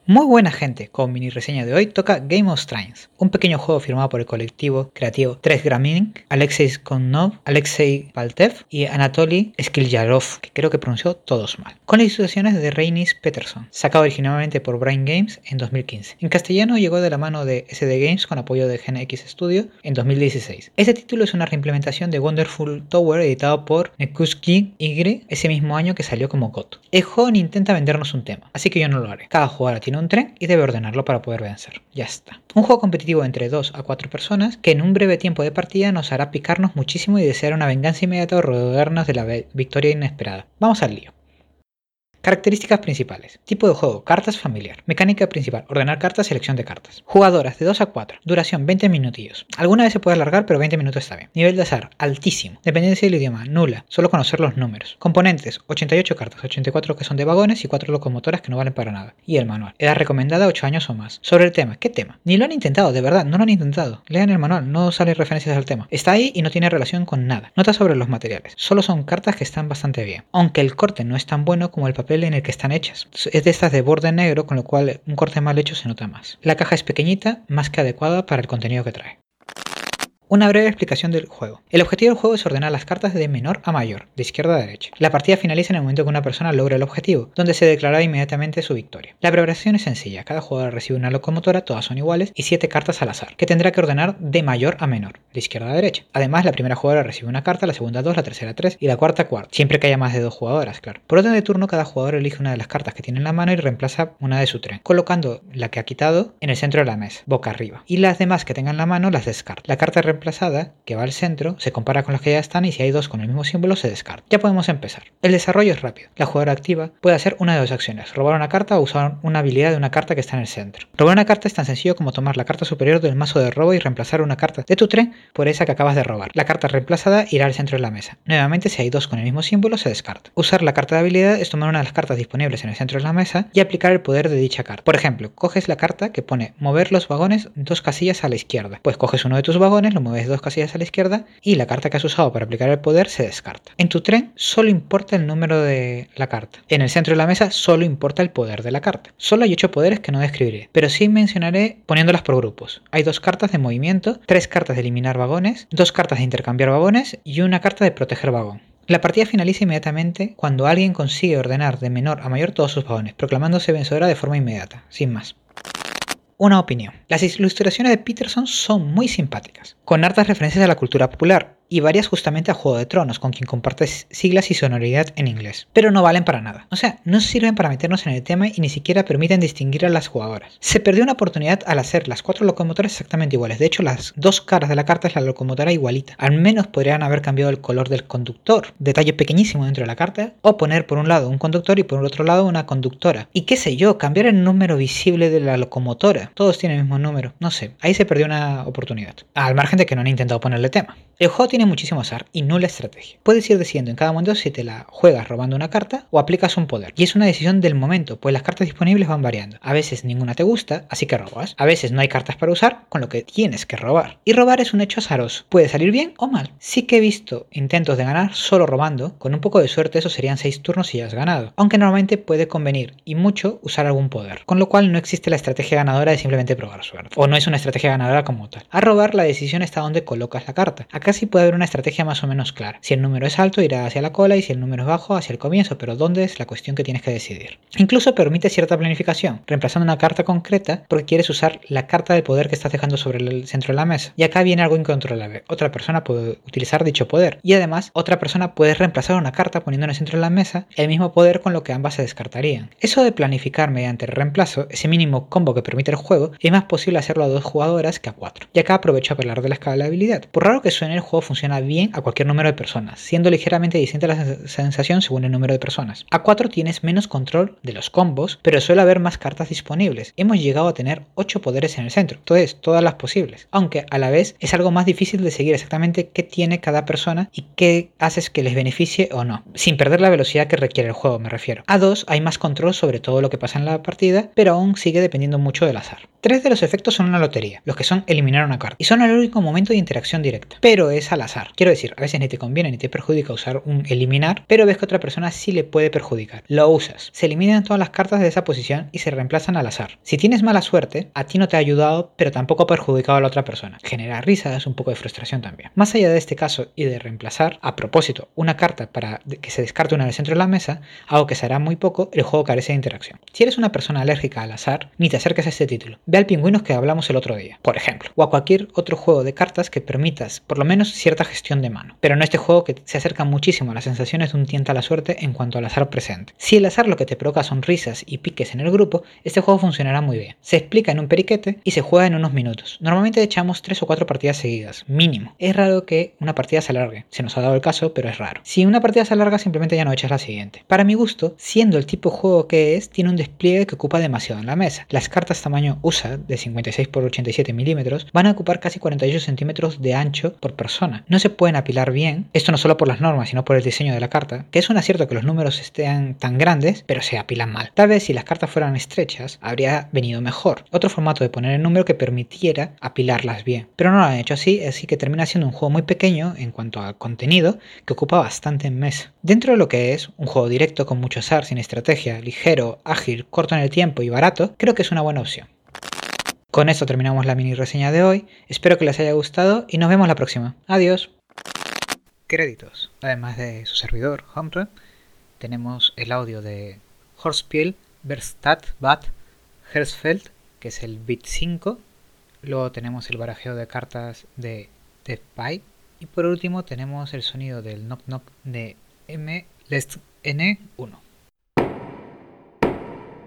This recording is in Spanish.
Muy buena gente, con mini reseña de hoy toca Game of Thrones, un pequeño juego firmado por el colectivo creativo 3Gramin, Alexei Skonov, Alexei Paltev y Anatoly Sklyarov, que creo que pronunció todos mal, con las ilustraciones de Reinis Peterson, sacado originalmente por Brain Games en 2015. En castellano llegó de la mano de SD Games con apoyo de Gen X Studio en 2016. Este título es una reimplementación de Wonderful Tower editado por Nekuski Y ese mismo año que salió como GOT. El juego intenta vendernos un tema, así que yo no lo haré. Cada jugador tiene un tren y debe ordenarlo para poder vencer. Ya está. Un juego competitivo entre 2 a 4 personas que en un breve tiempo de partida nos hará picarnos muchísimo y desear una venganza inmediata o rodearnos de la victoria inesperada. Vamos al lío. Características principales. Tipo de juego, cartas familiar. Mecánica principal, ordenar cartas, selección de cartas. Jugadoras de 2 a 4. Duración 20 minutillos. Alguna vez se puede alargar, pero 20 minutos está bien. Nivel de azar, altísimo. Dependencia del idioma, nula. Solo conocer los números. Componentes, 88 cartas, 84 que son de vagones y 4 locomotoras que no valen para nada. Y el manual. Edad recomendada 8 años o más. Sobre el tema, ¿qué tema? Ni lo han intentado, de verdad, no lo han intentado. Lean el manual, no salen referencias al tema. Está ahí y no tiene relación con nada. Notas sobre los materiales. Solo son cartas que están bastante bien. Aunque el corte no es tan bueno como el papel en el que están hechas. Es de estas de borde negro, con lo cual un corte mal hecho se nota más. La caja es pequeñita, más que adecuada para el contenido que trae. Una breve explicación del juego. El objetivo del juego es ordenar las cartas de menor a mayor, de izquierda a derecha. La partida finaliza en el momento que una persona logra el objetivo, donde se declarará inmediatamente su victoria. La preparación es sencilla, cada jugador recibe una locomotora, todas son iguales, y 7 cartas al azar, que tendrá que ordenar de mayor a menor, de izquierda a derecha. Además, la primera jugadora recibe una carta, la segunda 2, la tercera 3 y la cuarta 4, siempre que haya más de 2 jugadoras, claro. Por orden de turno, cada jugador elige una de las cartas que tiene en la mano y reemplaza una de su tren, colocando la que ha quitado en el centro de la mesa, boca arriba, y las demás que tenga en la mano las descarta. La carta reemplazada, que va al centro, se compara con las que ya están y si hay 2 con el mismo símbolo se descarta. Ya podemos empezar. El desarrollo es rápido. La jugadora activa puede hacer una de 2 acciones, robar una carta o usar una habilidad de una carta que está en el centro. Robar una carta es tan sencillo como tomar la carta superior del mazo de robo y reemplazar una carta de tu tren por esa que acabas de robar. La carta reemplazada irá al centro de la mesa. Nuevamente, si hay 2 con el mismo símbolo se descarta. Usar la carta de habilidad es tomar una de las cartas disponibles en el centro de la mesa y aplicar el poder de dicha carta. Por ejemplo, coges la carta que pone mover los vagones 2 casillas a la izquierda. Pues coges uno de tus vagones, lo mueves 2 casillas a la izquierda y la carta que has usado para aplicar el poder se descarta. En tu tren solo importa el número de la carta. En el centro de la mesa solo importa el poder de la carta. Solo hay 8 poderes que no describiré, pero sí mencionaré poniéndolas por grupos. Hay 2 cartas de movimiento, 3 cartas de eliminar vagones, 2 cartas de intercambiar vagones y una carta de proteger vagón. La partida finaliza inmediatamente cuando alguien consigue ordenar de menor a mayor todos sus vagones, proclamándose vencedora de forma inmediata, sin más. Una opinión. Las ilustraciones de Peterson son muy simpáticas, con hartas referencias a la cultura popular, y varias justamente a Juego de Tronos, con quien comparte siglas y sonoridad en inglés. Pero no valen para nada. O sea, no sirven para meternos en el tema y ni siquiera permiten distinguir a las jugadoras. Se perdió una oportunidad al hacer las 4 locomotoras exactamente iguales. De hecho, las 2 caras de la carta es la locomotora igualita. Al menos podrían haber cambiado el color del conductor, detalle pequeñísimo dentro de la carta, o poner por un lado un conductor y por el otro lado una conductora. Y qué sé yo, cambiar el número visible de la locomotora. Todos tienen el mismo número. No sé, ahí se perdió una oportunidad. Al margen de que no han intentado ponerle tema. El juego tiene muchísimo azar y nula estrategia. Puedes ir decidiendo en cada momento si te la juegas robando una carta o aplicas un poder. Y es una decisión del momento, pues las cartas disponibles van variando. A veces ninguna te gusta, así que robas. A veces no hay cartas para usar, con lo que tienes que robar. Y robar es un hecho azaroso. Puede salir bien o mal. Sí que he visto intentos de ganar solo robando. Con un poco de suerte eso serían 6 turnos y ya has ganado. Aunque normalmente puede convenir, y mucho, usar algún poder. Con lo cual no existe la estrategia ganadora de simplemente probar suerte. O no es una estrategia ganadora como tal. A robar la decisión está donde colocas la carta. Acá sí puede haber una estrategia más o menos clara. Si el número es alto irá hacia la cola y si el número es bajo hacia el comienzo, pero dónde es la cuestión que tienes que decidir. Incluso permite cierta planificación, reemplazando una carta concreta porque quieres usar la carta del poder que estás dejando sobre el centro de la mesa. Y acá viene algo incontrolable. Otra persona puede utilizar dicho poder y además otra persona puede reemplazar una carta poniendo en el centro de la mesa el mismo poder con lo que ambas se descartarían. Eso de planificar mediante el reemplazo, ese mínimo combo que permite el juego, es más posible hacerlo a 2 jugadoras que a 4. Y acá aprovecho a hablar de la escalabilidad. Por raro que suene, el juego funciona bien a cualquier número de personas, siendo ligeramente distinta la sensación según el número de personas. A 4 tienes menos control de los combos, pero suele haber más cartas disponibles. Hemos llegado a tener 8 poderes en el centro, entonces todas las posibles, aunque a la vez es algo más difícil de seguir exactamente qué tiene cada persona y qué haces que les beneficie o no, sin perder la velocidad que requiere el juego, me refiero. A 2 hay más control sobre todo lo que pasa en la partida, pero aún sigue dependiendo mucho del azar. 3 de los efectos son una lotería, los que son eliminar una carta, y son el único momento de interacción directa, pero es al azar. Quiero decir, a veces ni te conviene ni te perjudica usar un eliminar, pero ves que a otra persona sí le puede perjudicar. Lo usas. Se eliminan todas las cartas de esa posición y se reemplazan al azar. Si tienes mala suerte, a ti no te ha ayudado, pero tampoco ha perjudicado a la otra persona. Genera risas, un poco de frustración también. Más allá de este caso y de reemplazar, a propósito, una carta para que se descarte una en el centro de la mesa, algo que se hará muy poco, el juego carece de interacción. Si eres una persona alérgica al azar, ni te acerques a este título. Ve al Pingüinos que hablamos el otro día, por ejemplo, o a cualquier otro juego de cartas que permitas por lo menos cierta gestión de mano. Pero no este juego que se acerca muchísimo a las sensaciones de un tienta a la suerte en cuanto al azar presente. Si el azar lo que te provoca son risas y piques en el grupo, este juego funcionará muy bien. Se explica en un periquete y se juega en unos minutos. Normalmente echamos 3 o 4 partidas seguidas, mínimo. Es raro que una partida se alargue, se nos ha dado el caso, pero es raro. Si una partida se alarga, simplemente ya no echas la siguiente. Para mi gusto, siendo el tipo de juego que es, tiene un despliegue que ocupa demasiado en la mesa. Las cartas tamaño USA de 56 x 87 milímetros van a ocupar casi 48 centímetros de ancho por persona. No se pueden apilar bien, esto no solo por las normas, sino por el diseño de la carta, que es un acierto que los números estén tan grandes, pero se apilan mal. Tal vez si las cartas fueran estrechas, habría venido mejor. Otro formato de poner el número que permitiera apilarlas bien, pero no lo han hecho así que termina siendo un juego muy pequeño en cuanto a contenido, que ocupa bastante en mesa. Dentro de lo que es un juego directo con mucho azar, sin estrategia, ligero, ágil, corto en el tiempo y barato, creo que es una buena opción. Con esto terminamos la mini reseña de hoy, espero que les haya gustado y nos vemos la próxima. Adiós. Créditos. Además de su servidor, Homre, tenemos el audio de Horspiel, Verstadt, Bad, Hersfeld, que es el bit 5. Luego tenemos el barajeo de cartas de Death Pie. Y por último tenemos el sonido del knock knock de M Lest N1.